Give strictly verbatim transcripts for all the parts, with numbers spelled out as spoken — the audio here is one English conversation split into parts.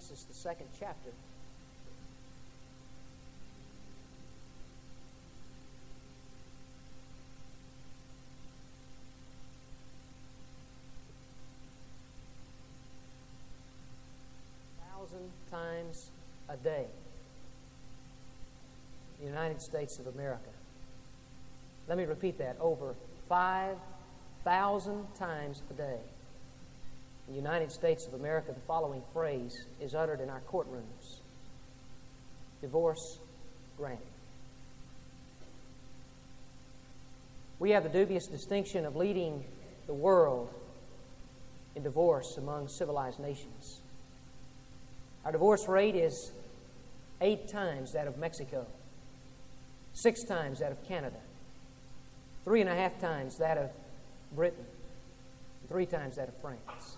Genesis, the second chapter. Thousand times a day. The United States of America. Let me repeat that. Over five thousand times a day. In the United States of America, the following phrase is uttered in our courtrooms. Divorce granted. We have the dubious distinction of leading the world in divorce among civilized nations. Our divorce rate is eight times that of Mexico, six times that of Canada, three and a half times that of Britain, and three times that of France.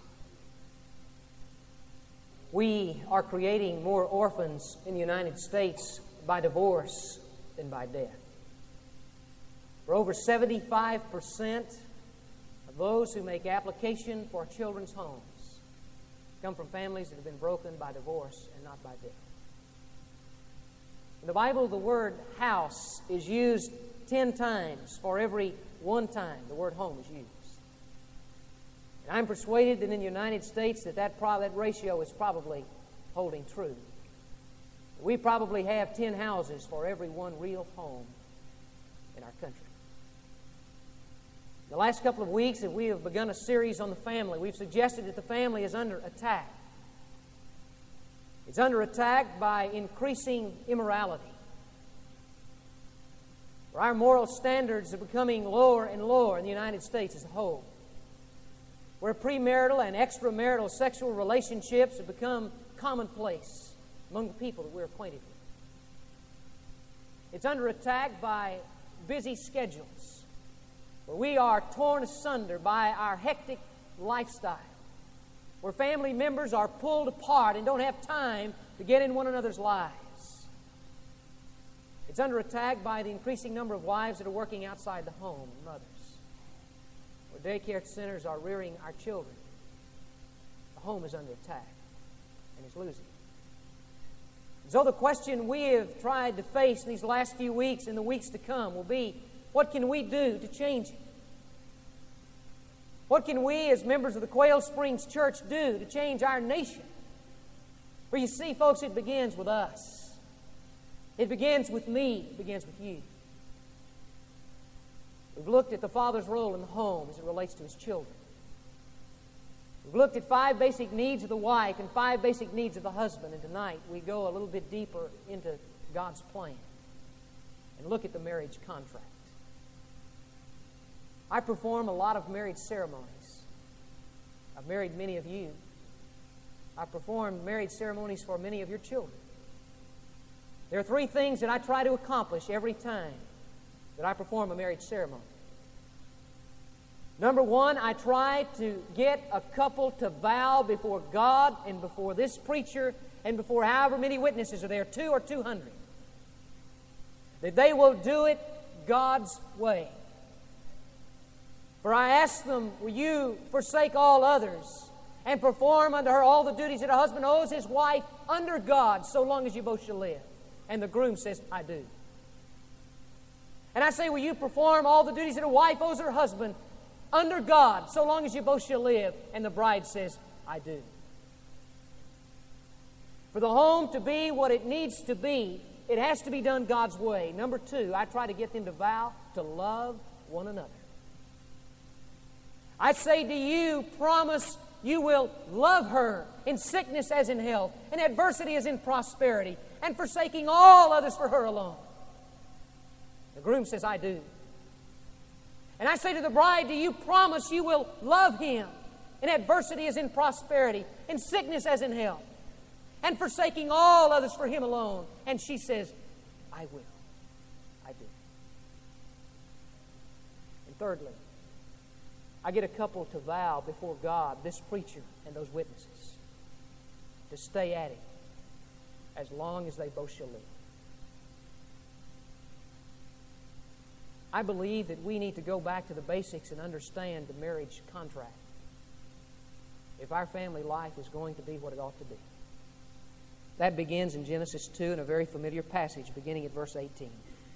We are creating more orphans in the United States by divorce than by death. For over seventy-five percent of those who make application for children's homes come from families that have been broken by divorce and not by death. In the Bible, the word house is used ten times for every one time the word home is used. And I'm persuaded that in the United States that that, pro- that ratio is probably holding true. We probably have ten houses for every one real home in our country. The last couple of weeks that we have begun a series on the family, we've suggested that the family is under attack. It's under attack by increasing immorality. Where our moral standards are becoming lower and lower in the United States as a whole. Where premarital and extramarital sexual relationships have become commonplace among the people that we're acquainted with. It's under attack by busy schedules, where we are torn asunder by our hectic lifestyle, where family members are pulled apart and don't have time to get in one another's lives. It's under attack by the increasing number of wives that are working outside the home, mothers, where daycare centers are rearing our children. The home is under attack and is losing. And so the question we have tried to face in these last few weeks and the weeks to come will be, what can we do to change it? What can we as members of the Quail Springs Church do to change our nation? For you see, folks, it begins with us. It begins with me. It begins with you. We've looked at the father's role in the home as it relates to his children. We've looked at five basic needs of the wife and five basic needs of the husband. And tonight we go a little bit deeper into God's plan and look at the marriage contract. I perform a lot of marriage ceremonies. I've married many of you. I've performed marriage ceremonies for many of your children. There are three things that I try to accomplish every time that I perform a marriage ceremony. Number one, I try to get a couple to vow before God and before this preacher and before however many witnesses are there, two or two hundred, that they will do it God's way. For I ask them, will you forsake all others and perform unto her all the duties that a husband owes his wife under God, so long as you both shall live? And the groom says, I do. And I say, will you perform all the duties that a wife owes her husband under God, so long as you both shall live? And the bride says, I do. For the home to be what it needs to be, it has to be done God's way. Number two, I try to get them to vow to love one another. I say to you, promise you will love her in sickness as in health, in adversity as in prosperity, and forsaking all others for her alone. The groom says, I do. And I say to the bride, do you promise you will love him in adversity as in prosperity, in sickness as in health, and forsaking all others for him alone? And she says, I will. I do. And thirdly, I get a couple to vow before God, this preacher and those witnesses, to stay at it as long as they both shall live. I believe that we need to go back to the basics and understand the marriage contract if our family life is going to be what it ought to be. That begins in Genesis two in a very familiar passage, beginning at verse eighteen.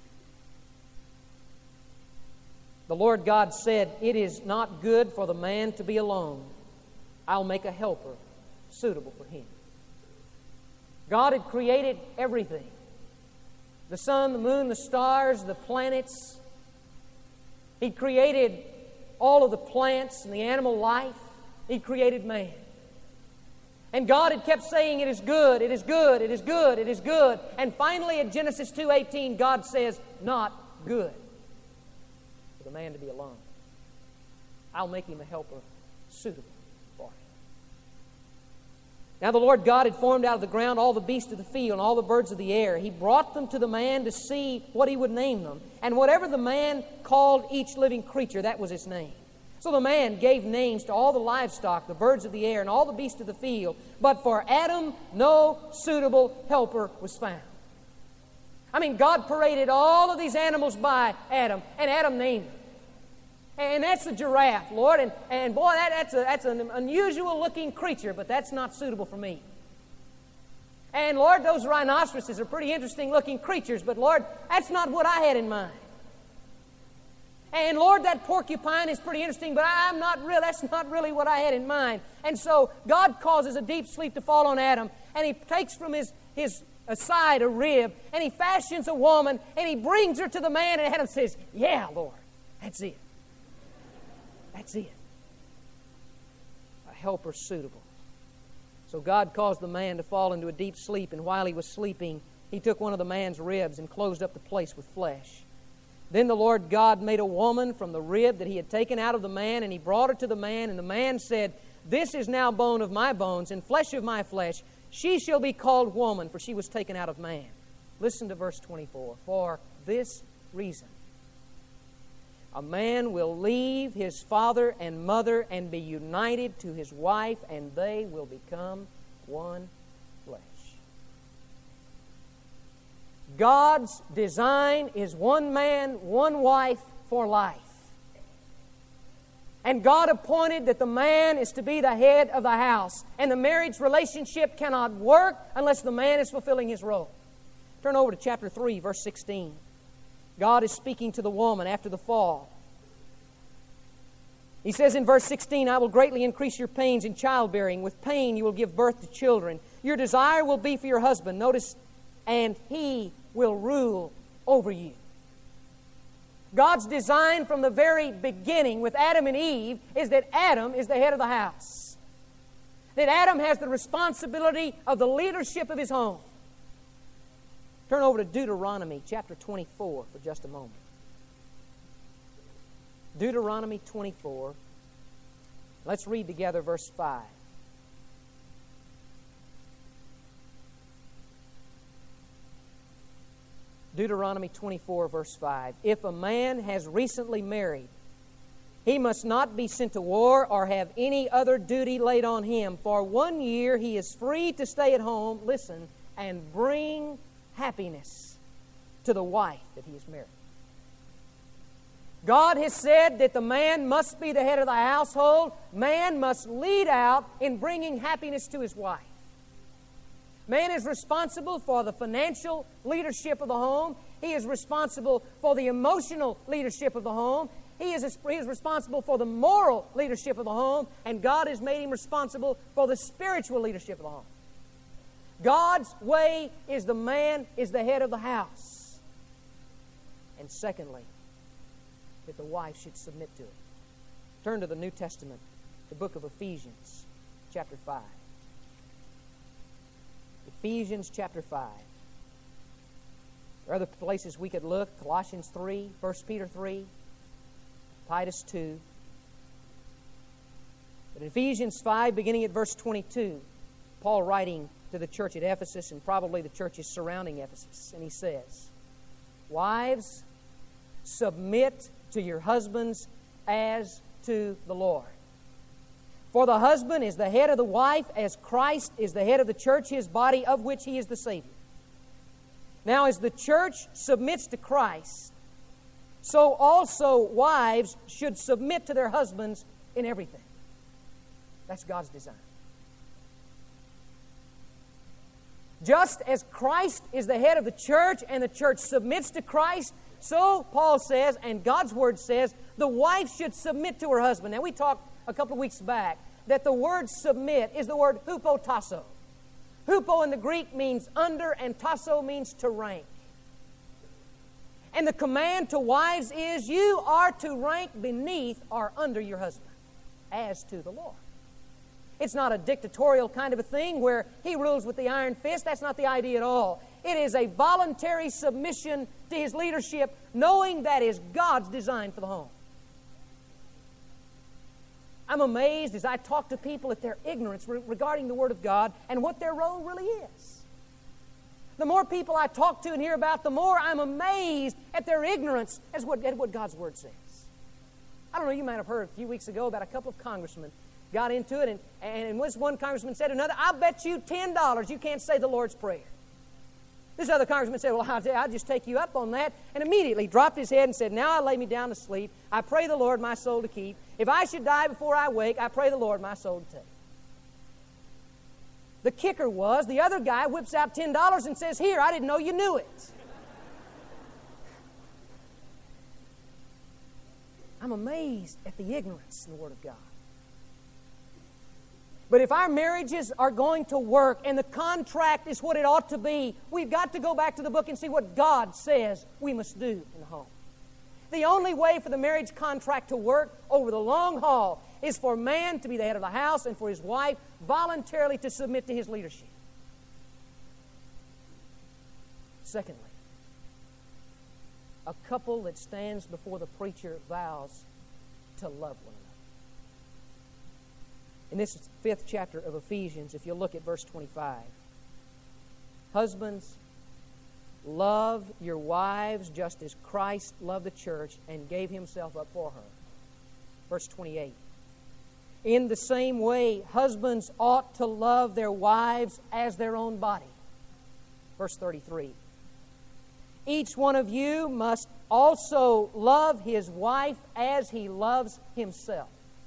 The Lord God said, "It is not good for the man to be alone. I'll make a helper suitable for him." God had created everything. The sun, the moon, the stars, the planets. He created all of the plants and the animal life. He created man. And God had kept saying, "It is good, it is good, it is good, it is good." And finally in Genesis two eighteen, God says, "Not good for the man to be alone. I'll make him a helper suitable for him." Now the Lord God had formed out of the ground all the beasts of the field and all the birds of the air. He brought them to the man to see what he would name them. And whatever the man called each living creature, that was its name. So the man gave names to all the livestock, the birds of the air, and all the beasts of the field. But for Adam, no suitable helper was found. I mean, God paraded all of these animals by Adam, and Adam named them. And that's the giraffe, Lord. And, and boy, that, that's, a, that's an unusual-looking creature, but that's not suitable for me. And, Lord, those rhinoceroses are pretty interesting-looking creatures, but, Lord, that's not what I had in mind. And, Lord, that porcupine is pretty interesting, but I'm not real, that's not really what I had in mind. And so God causes a deep sleep to fall on Adam, and He takes from his, his side a rib, and He fashions a woman, and He brings her to the man, and Adam says, "Yeah, Lord, that's it. That's it. A helper suitable." So God caused the man to fall into a deep sleep, and while he was sleeping, He took one of the man's ribs and closed up the place with flesh. Then the Lord God made a woman from the rib that He had taken out of the man, and He brought her to the man, and the man said, "This is now bone of my bones and flesh of my flesh. She shall be called woman, for she was taken out of man." Listen to verse twenty-four. "For this reason, a man will leave his father and mother and be united to his wife, and they will become one flesh." God's design is one man, one wife for life. And God appointed that the man is to be the head of the house. And the marriage relationship cannot work unless the man is fulfilling his role. Turn over to chapter three, verse sixteen. God is speaking to the woman after the fall. He says in verse sixteen, "I will greatly increase your pains in childbearing. With pain you will give birth to children. Your desire will be for your husband." Notice, "and he will rule over you." God's design from the very beginning with Adam and Eve is that Adam is the head of the house. That Adam has the responsibility of the leadership of his home. Turn over to Deuteronomy chapter twenty-four for just a moment. Deuteronomy twenty-four. Let's read together verse five. Deuteronomy twenty-four, verse five. "If a man has recently married, he must not be sent to war or have any other duty laid on him. For one year he is free to stay at home," listen, "and bring happiness to the wife that he has married." God has said that the man must be the head of the household. Man must lead out in bringing happiness to his wife. Man is responsible for the financial leadership of the home. He is responsible for the emotional leadership of the home. He is, he is responsible for the moral leadership of the home. And God has made him responsible for the spiritual leadership of the home. God's way is the man is the head of the house. And secondly, that the wife should submit to it. Turn to the New Testament, the book of Ephesians, chapter five. Ephesians chapter five. There are other places we could look. Colossians three, First Peter three, Titus two. But in Ephesians five, beginning at verse twenty-two, Paul writing to the church at Ephesus and probably the churches surrounding Ephesus, and he says, "Wives, submit to your husbands as to the Lord. For the husband is the head of the wife, as Christ is the head of the church, His body, of which He is the Savior. Now, as the church submits to Christ, so also wives should submit to their husbands in everything." That's God's design. Just as Christ is the head of the church and the church submits to Christ, so Paul says, and God's Word says, the wife should submit to her husband. Now, we talked a couple of weeks back that the word submit is the word hupotasso. Hupo in the Greek means under, and tasso means to rank. And the command to wives is, you are to rank beneath or under your husband, as to the Lord. It's not a dictatorial kind of a thing where he rules with the iron fist. That's not the idea at all. It is a voluntary submission to his leadership, knowing that is God's design for the home. I'm amazed as I talk to people at their ignorance re- regarding the Word of God and what their role really is. The more people I talk to and hear about, the more I'm amazed at their ignorance as what, at what God's Word says. I don't know, you might have heard a few weeks ago about a couple of congressmen got into it, and, and this one congressman said to another, I'll bet you ten dollars you can't say the Lord's Prayer. This other congressman said, well, I'll, I'll just take you up on that, and immediately dropped his head and said, now I lay me down to sleep. I pray the Lord my soul to keep. If I should die before I wake, I pray the Lord my soul to take. The kicker was, the other guy whips out ten dollars and says, here, I didn't know you knew it. I'm amazed at the ignorance in the Word of God. But if our marriages are going to work and the contract is what it ought to be, we've got to go back to the book and see what God says we must do in the home. The only way for the marriage contract to work over the long haul is for man to be the head of the house and for his wife voluntarily to submit to his leadership. Secondly, a couple that stands before the preacher vows to love one another. In this fifth chapter of Ephesians, if you look at verse twenty-five, husbands, love your wives just as Christ loved the church and gave himself up for her. Verse twenty-eight, in the same way, husbands ought to love their wives as their own body. Verse thirty-three, each one of you must also love his wife as he loves himself.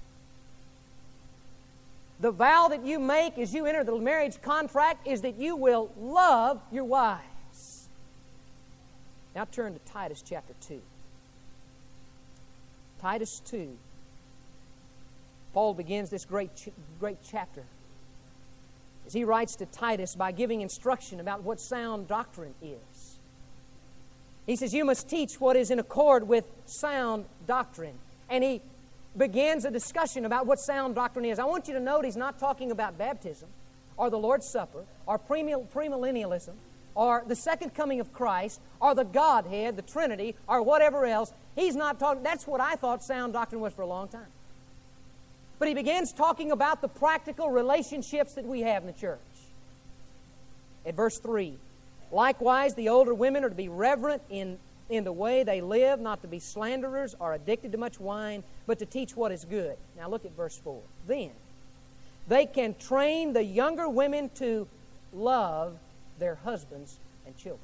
The vow that you make as you enter the marriage contract is that you will love your wives. Now turn to Titus chapter two. Titus two. Paul begins this great, ch- great chapter as he writes to Titus by giving instruction about what sound doctrine is. He says, you must teach what is in accord with sound doctrine. And he begins a discussion about what sound doctrine is. I want you to note he's not talking about baptism or the Lord's Supper or premillennialism or the second coming of Christ or the Godhead, the Trinity, or whatever else. He's not talking. That's what I thought sound doctrine was for a long time. But he begins talking about the practical relationships that we have in the church. At verse three, likewise, the older women are to be reverent in in the way they live, not to be slanderers or addicted to much wine, but to teach what is good. Now look at verse four. Then they can train the younger women to love their husbands and children.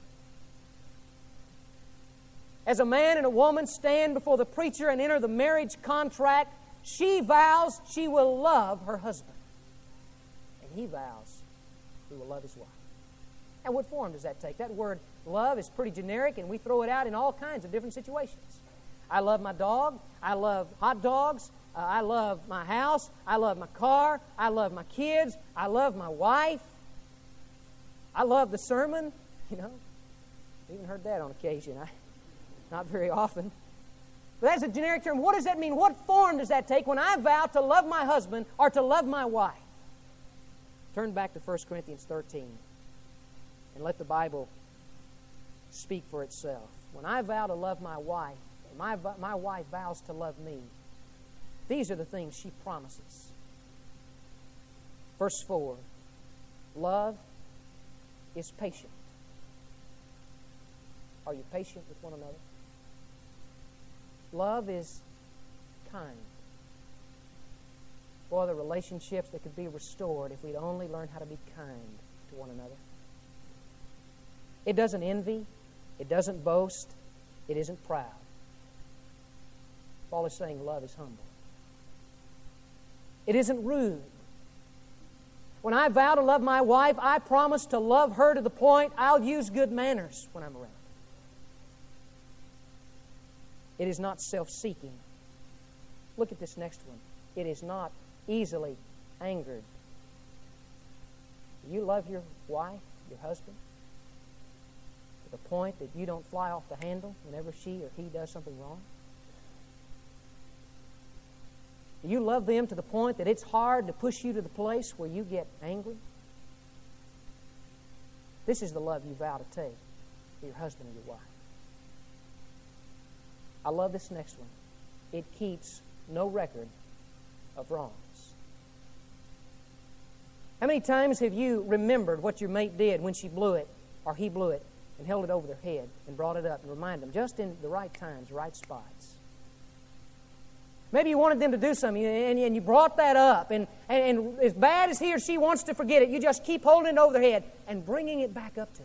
As a man and a woman stand before the preacher and enter the marriage contract, she vows she will love her husband. And he vows he will love his wife. Now, what form does that take? That word love is pretty generic, and we throw it out in all kinds of different situations. I love my dog. I love hot dogs. Uh, I love my house. I love my car. I love my kids. I love my wife. I love the sermon. You know, I even heard that on occasion. I, not very often. But that's a generic term. What does that mean? What form does that take when I vow to love my husband or to love my wife? Turn back to First Corinthians thirteen. And let the Bible speak for itself. When I vow to love my wife, and my, my wife vows to love me, these are the things she promises. Verse four, love is patient. Are you patient with one another? Love is kind. Boy, the relationships that could be restored if we'd only learn how to be kind to one another. It doesn't envy. It doesn't boast. It isn't proud. Paul is saying love is humble. It isn't rude. When I vow to love my wife, I promise to love her to the point I'll use good manners when I'm around. It is not self-seeking. Look at this next one. It is not easily angered. Do you love your wife, your husband, to the point that you don't fly off the handle whenever she or he does something wrong? Do you love them to the point that it's hard to push you to the place where you get angry? This is the love you vow to take to your husband or your wife. I love this next one. It keeps no record of wrongs. How many times have you remembered what your mate did when she blew it or he blew it and held it over their head and brought it up and reminded them just in the right times, right spots? Maybe you wanted them to do something, and, and you brought that up. And, and, and as bad as he or she wants to forget it, you just keep holding it over their head and bringing it back up to them.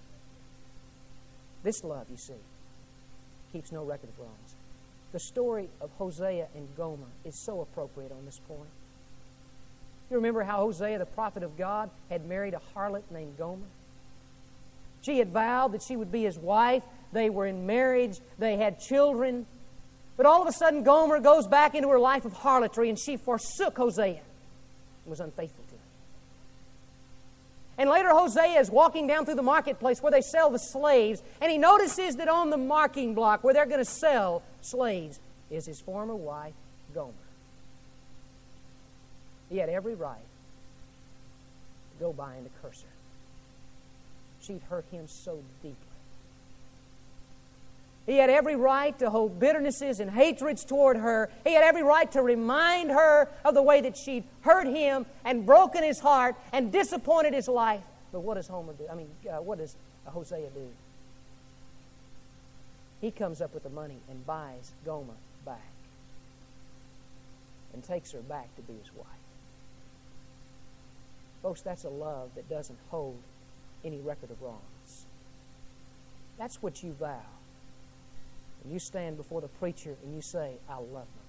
This love, you see, keeps no record of wrongs. The story of Hosea and Gomer is so appropriate on this point. You remember how Hosea, the prophet of God, had married a harlot named Gomer? She had vowed that she would be his wife. They were in marriage. They had children. But all of a sudden, Gomer goes back into her life of harlotry, and she forsook Hosea and was unfaithful to him. And later, Hosea is walking down through the marketplace where they sell the slaves, and he notices that on the marking block where they're going to sell slaves is his former wife, Gomer. He had every right to go by and to curse her. She'd hurt him so deeply. He had every right to hold bitternesses and hatreds toward her. He had every right to remind her of the way that she'd hurt him and broken his heart and disappointed his life. But what does Homer do? I mean, uh, what does Hosea do? He comes up with the money and buys Gomer back and takes her back to be his wife. Folks, that's a love that doesn't hold any record of wrongs. That's what you vow. And you stand before the preacher and you say, I love them.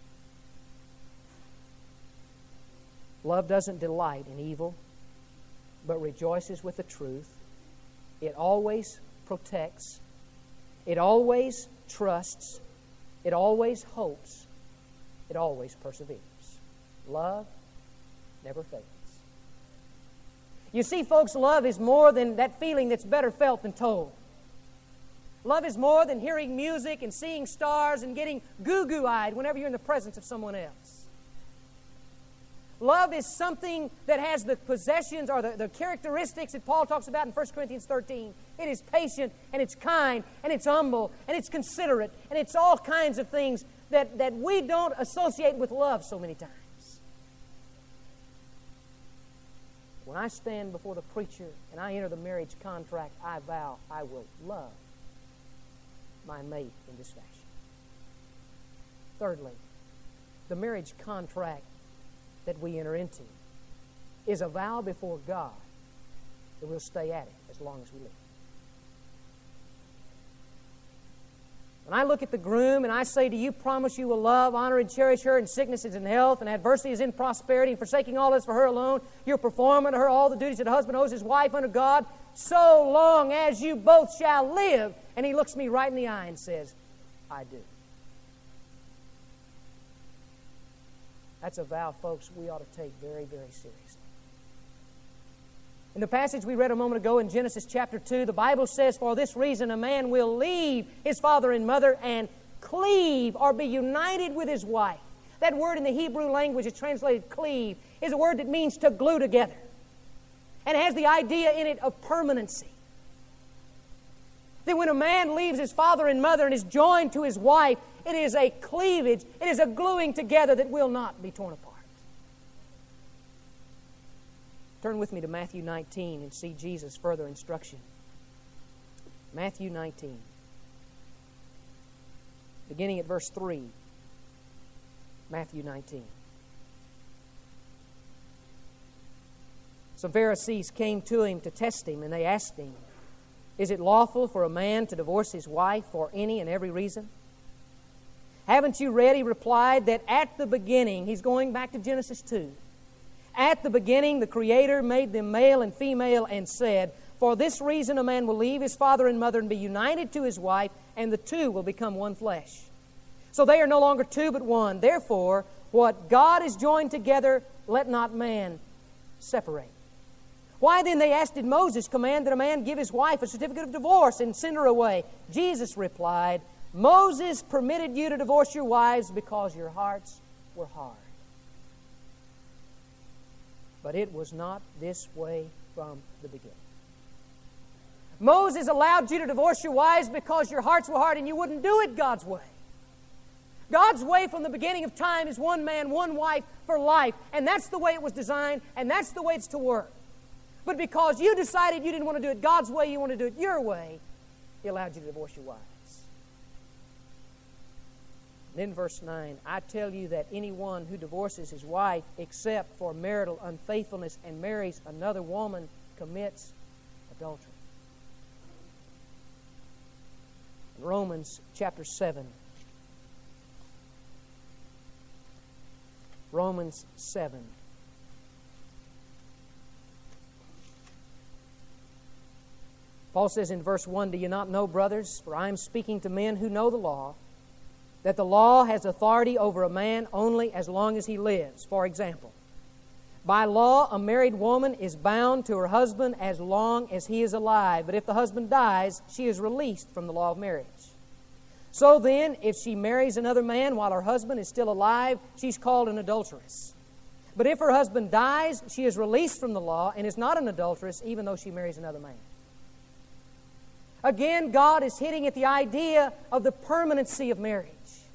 Love doesn't delight in evil, but rejoices with the truth. It always protects. It always trusts. It always hopes. It always perseveres. Love never fails. You see, folks, love is more than that feeling that's better felt than told. Love is more than hearing music and seeing stars and getting goo-goo-eyed whenever you're in the presence of someone else. Love is something that has the possessions or the, the characteristics that Paul talks about in First Corinthians thirteen. It is patient, and it's kind, and it's humble, and it's considerate, and it's all kinds of things that, that we don't associate with love so many times. When I stand before the preacher and I enter the marriage contract, I vow I will love my mate in this fashion. Thirdly, the marriage contract that we enter into is a vow before God that we'll stay at it as long as we live. When I look at the groom and I say to you, promise you will love, honor, and cherish her in sicknesses and health, and adversity is in prosperity, and forsaking all this for her alone, you'll perform unto her all the duties that a husband owes his wife unto God, so long as you both shall live. And he looks me right in the eye and says, I do. That's a vow, folks, we ought to take very, very seriously. In the passage we read a moment ago in Genesis chapter two, the Bible says, for this reason a man will leave his father and mother and cleave or be united with his wife. That word in the Hebrew language is translated cleave, is a word that means to glue together. And it has the idea in it of permanency. That when a man leaves his father and mother and is joined to his wife, it is a cleavage, it is a gluing together that will not be torn apart. Turn with me to Matthew nineteen and see Jesus' further instruction. Matthew nineteen. Beginning at verse three. Matthew nineteen. Some Pharisees came to him to test him, and they asked him, is it lawful for a man to divorce his wife for any and every reason? Haven't you read, he replied, that at the beginning, he's going back to Genesis two, At the beginning, the Creator made them male and female and said, "For this reason a man will leave his father and mother and be united to his wife, and the two will become one flesh." So they are no longer two but one. Therefore, what God has joined together, let not man separate. Why then, they asked, did Moses command that a man give his wife a certificate of divorce and send her away? Jesus replied, Moses permitted you to divorce your wives because your hearts were hard. But it was not this way from the beginning. Moses allowed you to divorce your wives because your hearts were hard and you wouldn't do it God's way. God's way from the beginning of time is one man, one wife for life. And that's the way it was designed, and that's the way it's to work. But because you decided you didn't want to do it God's way, you want to do it your way, He allowed you to divorce your wives. And then verse nine, I tell you that anyone who divorces his wife except for marital unfaithfulness and marries another woman commits adultery. In Romans chapter seven. Romans seven. Paul says in verse one, do you not know, brothers, for I am speaking to men who know the law, that the law has authority over a man only as long as he lives. For example, by law a married woman is bound to her husband as long as he is alive, but if the husband dies, she is released from the law of marriage. So then, if she marries another man while her husband is still alive, she's called an adulteress. But if her husband dies, she is released from the law and is not an adulteress, even though she marries another man. Again, God is hitting at the idea of the permanency of marriage.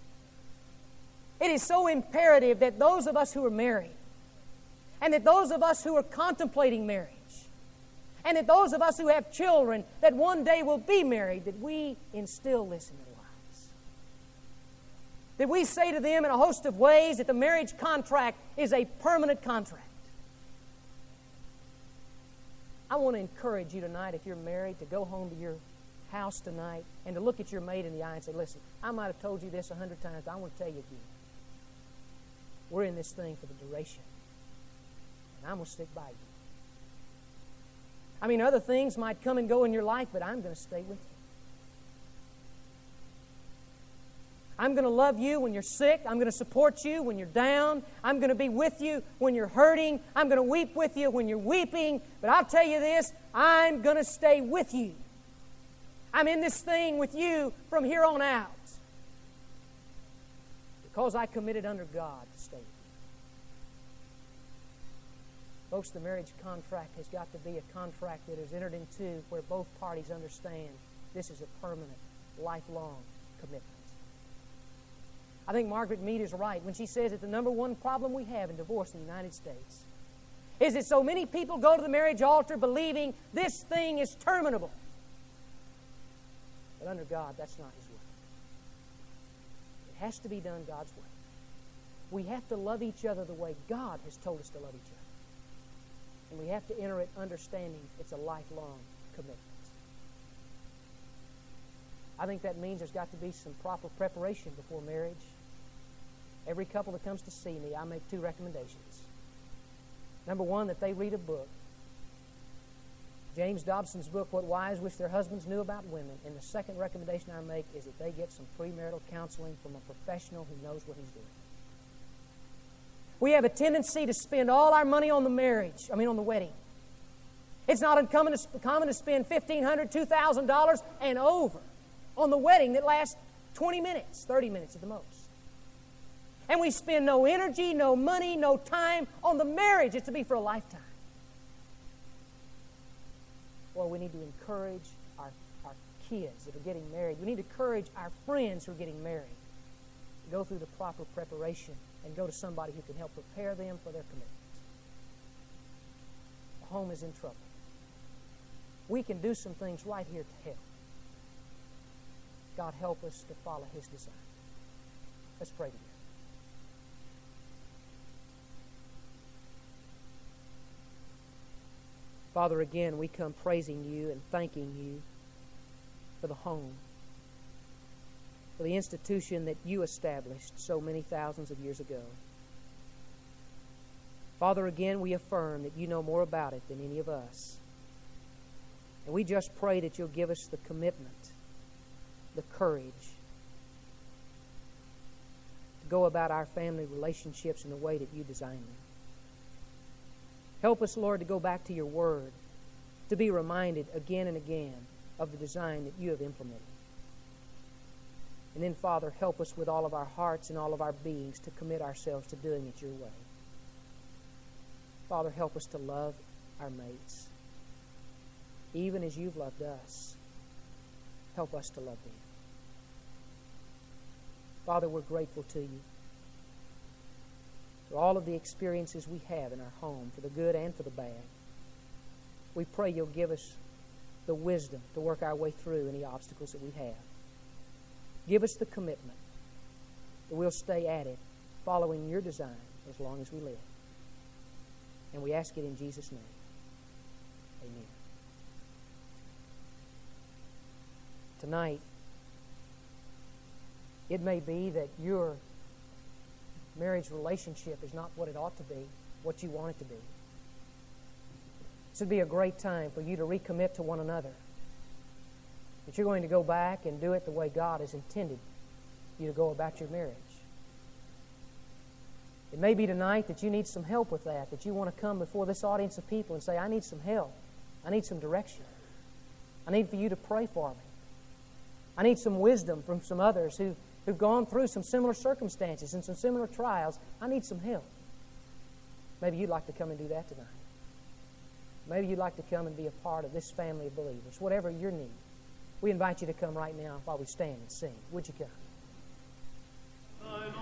It is so imperative that those of us who are married, and that those of us who are contemplating marriage, and that those of us who have children that one day will be married, that we instill this in their lives. That we say to them in a host of ways that the marriage contract is a permanent contract. I want to encourage you tonight, if you're married, to go home to your house tonight and to look at your mate in the eye and say, listen, I might have told you this a hundred times, but I want to tell you again. We're in this thing for the duration. And I'm going to stick by you. I mean, other things might come and go in your life, but I'm going to stay with you. I'm going to love you when you're sick. I'm going to support you when you're down. I'm going to be with you when you're hurting. I'm going to weep with you when you're weeping. But I'll tell you this, I'm going to stay with you. I'm in this thing with you from here on out. Because I committed under God to stay with you. Folks, the marriage contract has got to be a contract that is entered into where both parties understand this is a permanent, lifelong commitment. I think Margaret Mead is right when she says that the number one problem we have in divorce in the United States is that so many people go to the marriage altar believing this thing is terminable. But under God, that's not His way. It has to be done God's way. We have to love each other the way God has told us to love each other. And we have to enter it understanding it's a lifelong commitment. I think that means there's got to be some proper preparation before marriage. Every couple that comes to see me, I make two recommendations. Number one, that they read a book. James Dobson's book, What Wives Wish Their Husbands Knew About Women. And the second recommendation I make is that they get some premarital counseling from a professional who knows what he's doing. We have a tendency to spend all our money on the marriage, I mean on the wedding. It's not uncommon to, common to spend fifteen hundred dollars, two thousand dollars and over on the wedding that lasts twenty minutes, thirty minutes at the most. And we spend no energy, no money, no time on the marriage. It's to be for a lifetime. Well, we need to encourage our, our kids that are getting married. We need to encourage our friends who are getting married to go through the proper preparation and go to somebody who can help prepare them for their commitment. The home is in trouble. We can do some things right here to help. God help us to follow His design. Let's pray together. Father, again, we come praising You and thanking You for the home, for the institution that You established so many thousands of years ago. Father, again, we affirm that you know more about it than any of us. And we just pray that you'll give us the commitment, the courage to go about our family relationships in the way that you designed them. Help us, Lord, to go back to your word, to be reminded again and again of the design that you have implemented. And then, Father, help us with all of our hearts and all of our beings to commit ourselves to doing it your way. Father, help us to love our mates, even as you've loved us. Help us to love them. Father, we're grateful to you for all of the experiences we have in our home, for the good and for the bad. We pray you'll give us the wisdom to work our way through any obstacles that we have. Give us the commitment that we'll stay at it, following your design as long as we live. And we ask it in Jesus' name. Amen. Tonight, it may be that your marriage relationship is not what it ought to be, what you want it to be. This would be a great time for you to recommit to one another. That you're going to go back and do it the way God has intended you to go about your marriage. It may be tonight that you need some help with that, that you want to come before this audience of people and say, I need some help. I need some direction. I need for you to pray for me. I need some wisdom from some others who've, who've gone through some similar circumstances and some similar trials. I need some help. Maybe you'd like to come and do that tonight. Maybe you'd like to come and be a part of this family of believers. Whatever your need, we invite you to come right now while we stand and sing. Would you come?